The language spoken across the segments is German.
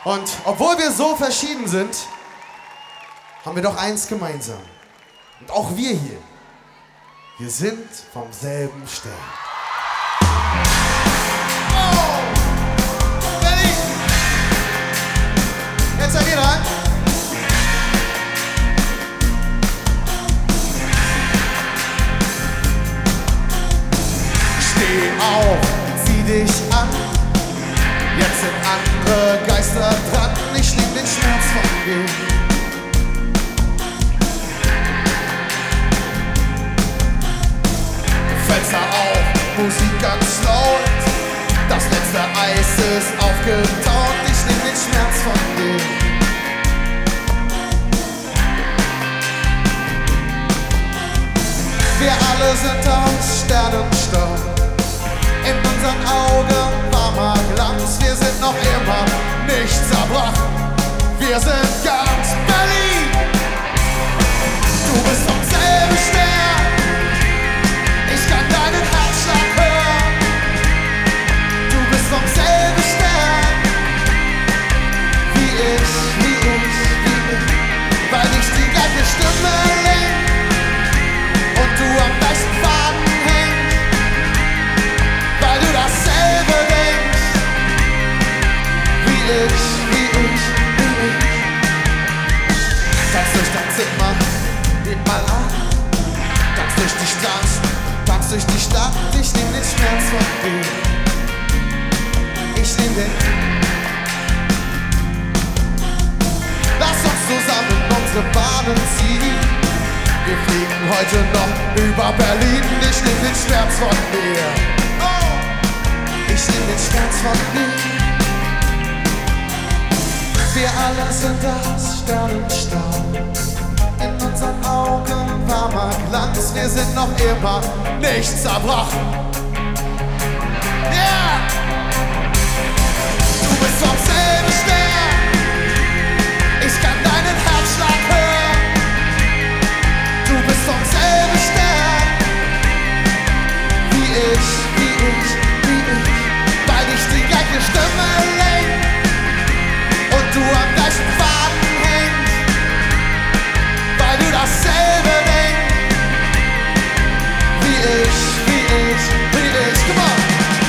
Und obwohl wir so verschieden sind, haben wir doch eins gemeinsam. Und auch wir hier, wir sind vom selben Stern. Oh! Berlin! Jetzt seid ihr dran. Steh auf, zieh dich an. Jetzt sind andere Geister dran. Ich nehm den Schmerz von dir. Fenster auf, Musik ganz laut. Das letzte Eis ist aufgetaut. Ich nehm den Schmerz von dir. Wir alle sind aus Sternenstaub. In unseren Augen warmer Glanz. Wir sind noch immer nicht zerbrochen. Wir sind ganz Berlin. Du bist vom selben Stern. Ich kann deinen Herzschlag hören. Du bist vom selben Stern. Wie ich. Weil ich die gleiche Stimme lenk. Und du am gleichen Faden hängst. Weil du dasselbe denkst. Wie ich. Tanz durch dein Zimmer, leg mal an. Tanz durch die Straße, tanz durch die Stadt. Ich nehm den Schmerz von dir. Ich nehm den. Lass uns zusammen unsere Bahnen ziehen. Wir fliegen heute noch über Berlin. Ich nehm den Schmerz von dir. Oh! Ich nehm den Schmerz von dir. Wir alle sind aus Sternenstaub. In unseren Augen warmer Glanz. Wir sind noch immer nicht zerbrochen. Yeah! Du bist vom selben Stern. Ich kann deinen Herzschlag hören. Du bist vom selben Stern. Wie ich. Weil ich die gleiche Stimme lenk. Und du am gleichen Faden hängst. Weil du dasselbe denkst. Wie ich. Come on!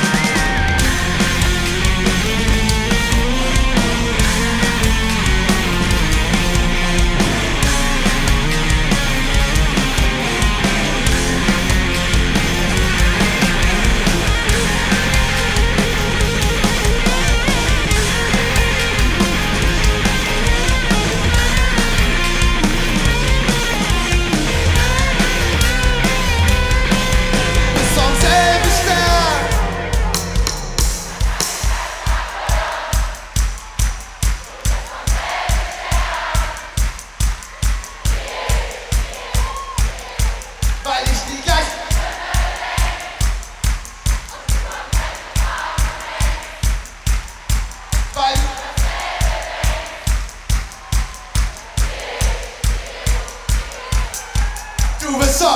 Du bist so.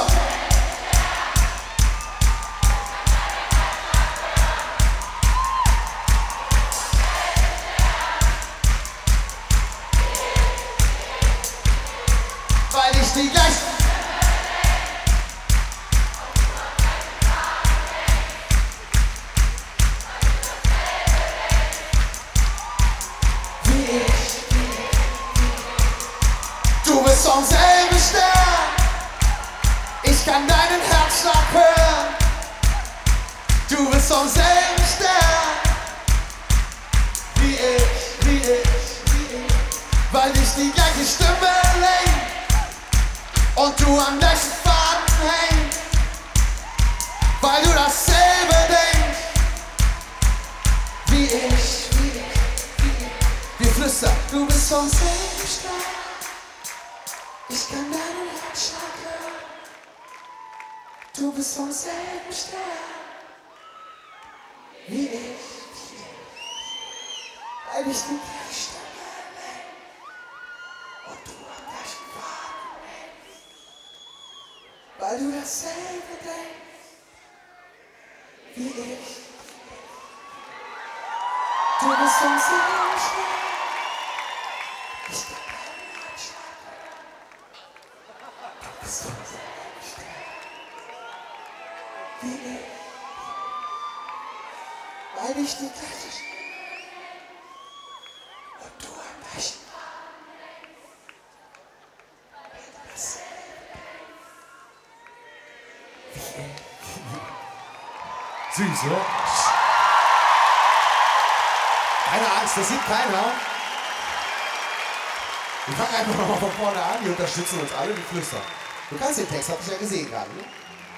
Weil ich die gleiche. Wie ich. Du bist vom selben Stern. Ich kann deinen Herzschlag hören. Du bist vom selben Stern. Wie ich. Weil ich die gleiche Stimme lenk. Und du am gleichen Faden hängst. Weil du dasselbe denkst. Wie ich. Wir flüstern. Du bist vom selben Stern. Ich kann deinen Herzschlag hören. Du bist vom selben Stern. Wie ich. Weil ich die gleiche Stimme lenk. Und du am gleichen Faden hängst. Weil du dasselbe denkst. Wie ich. Du bist vom selben Stern. die gleiche Stimme. Und du am gleichen Süß, oder? Keine Angst, das sieht keiner. Wir fangen einfach nochmal von vorne an, die unterstützen uns alle, die flüstern. Du kannst den Text, hab ich ja gesehen gerade, ne?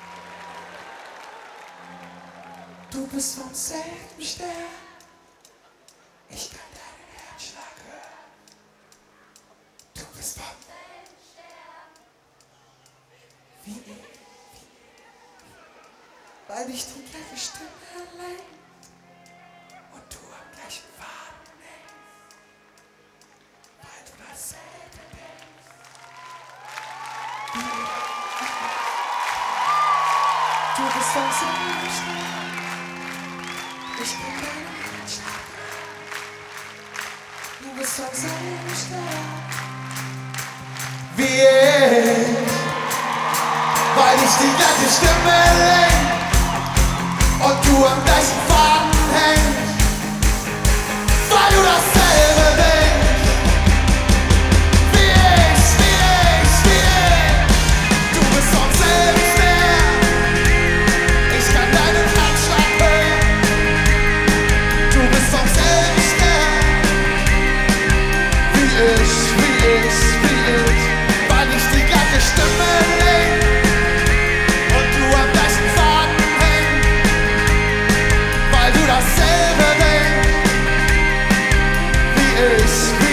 Du bist vom selben Stern, ich kann deinen Herzschlag hören. Du bist vom selben Stern, wie ich, weil dich die gleiche Stimme lenkt und du am gleichen Faden hängst, weil du dasselbe denkst. Du bist vom selben Stern. Ich bin dein Herzschlag. Du bist vom selben Stern wie ich, weil ich die gleiche Stimme lenk und du am gleichen Faden hängst, weil du dasselbe denkst wie ich, wie ich, wie ich. Du bist vom selben Stern. Ich kann deinen Herzschlag hören. Du bist vom selben Stern wie ich, wie ich, wie ich, weil ich die gleiche Stimme lenk und du am gleichen Faden hängst, weil du dasselbe denkst wie ich, wie